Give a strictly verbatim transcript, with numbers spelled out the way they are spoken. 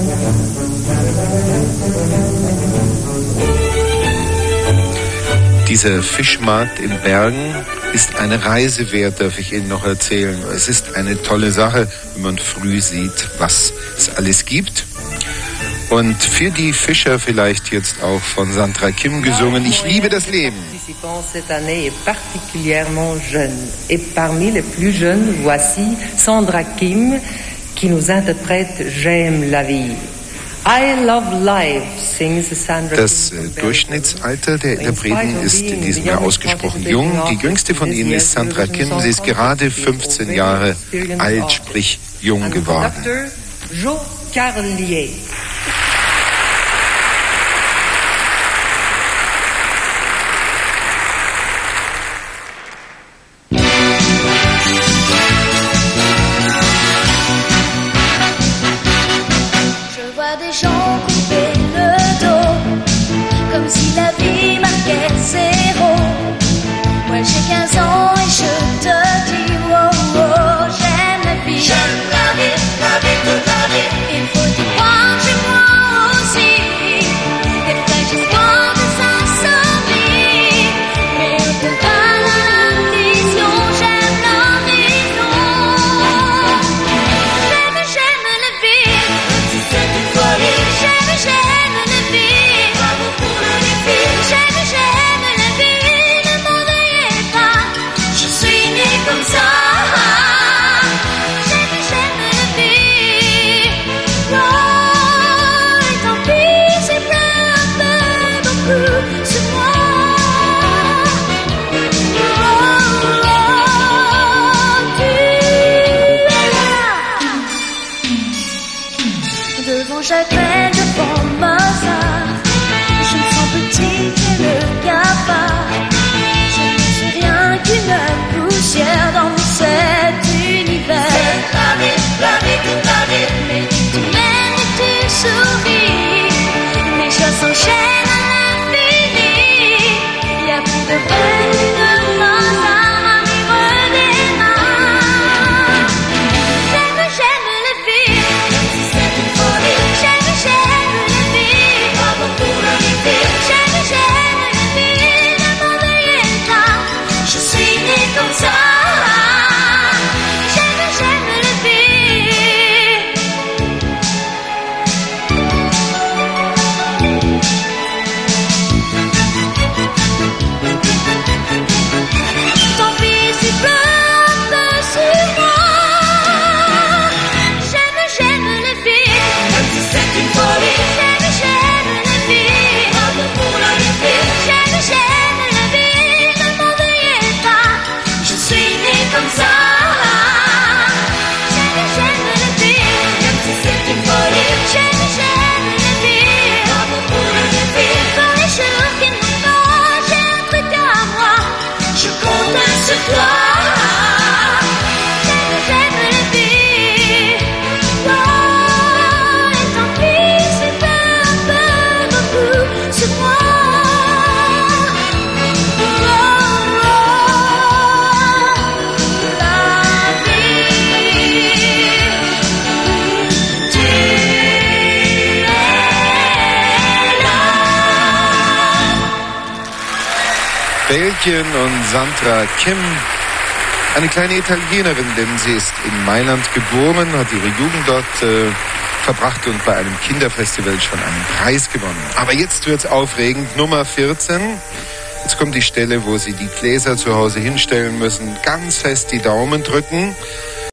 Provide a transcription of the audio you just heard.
Dieser Fischmarkt in Bergen ist eine Reise wert, darf ich Ihnen noch erzählen. Es ist eine tolle Sache, wenn man früh sieht, was es alles gibt. Und für die Fischer vielleicht jetzt auch von Sandra Kim gesungen, ich liebe das Leben. Cette année est particulièrement jeune. Et parmi les plus jeunes, voici Sandra Kim qui nous interprète J'aime la vie. I love life, sings Sandra Kim. Das Durchschnittsalter der Interpreten ist in diesem Jahr ausgesprochen jung. Die jüngste von ihnen ist Sandra Kim. Sie ist gerade fünfzehn Jahre alt, sprich jung geworden. Joe Carlier. Des gens couper le dos, comme si la vie marquait zéro. Moi j'ai quinze ans et je te dis oh oh, j'aime la vie. J'aime la vie, la vie, toute la vie. Il faut y croire chez moi aussi. Des fraîches espoirs, des insomnies. Mais au-delà de la vision, j'aime la vision. J'aime, j'aime la vie. C'est une folie. J'aime, j'aime la vie. Bravo pour le défi. J'aime, j'aime la vie. Ne m'en veuillez pas. Je suis née comme ça. J'aime, j'aime la vie. Oh, et tant pis, c'est plein un peu beaucoup sur moi. Oh, oh, tu es là. Devant Chagrin, devant Mozart, je me sens petite et le cafard. Je ne suis rien qu'une poussière dans cet univers. C'est la vie, la vie, toute la vie. Mais tu m'aimes et tu souris. Mes choix s'enchaînent à l'infini. Il y a plus de peine et de hasard à vivre des mains. J'aime, j'aime la vie. C'est une folie. J'aime, j'aime la vie. Bravo pour le défi. J'aime, j'aime la vie. Ne m'en veuillez pas. Je suis née comme ça. J'aime, j'aime la vie. Tant pis s'il pleut un peu sur moi. J'aime, j'aime la vie. Même si c'est une folie. J'aime, j'aime la vie. Bravo pour le défi. J'aime, j'aime la vie. Ne m'en veuillez pas. Je suis née comme ça. J'aime, j'aime la vie. Même si c'est une folie. J'aime, j'aime la vie. Bravo pour le défi. Quand les jours qui nous mangent, j'ai un truc à moi. Je compte sur toi. J'aime, j'aime la vie. Oh, et tant pis, c'est pas un peu beaucoup sur moi. Oh, oh, la vie. Tu es là. Belgien und Sandra Kim, eine kleine Italienerin, denn sie ist in Mailand geboren, hat ihre Jugend dort äh, verbracht und bei einem Kinderfestival schon einen Preis gewonnen. Aber jetzt wird's aufregend, Nummer vierzehn. Jetzt kommt die Stelle, wo Sie die Gläser zu Hause hinstellen müssen, ganz fest die Daumen drücken.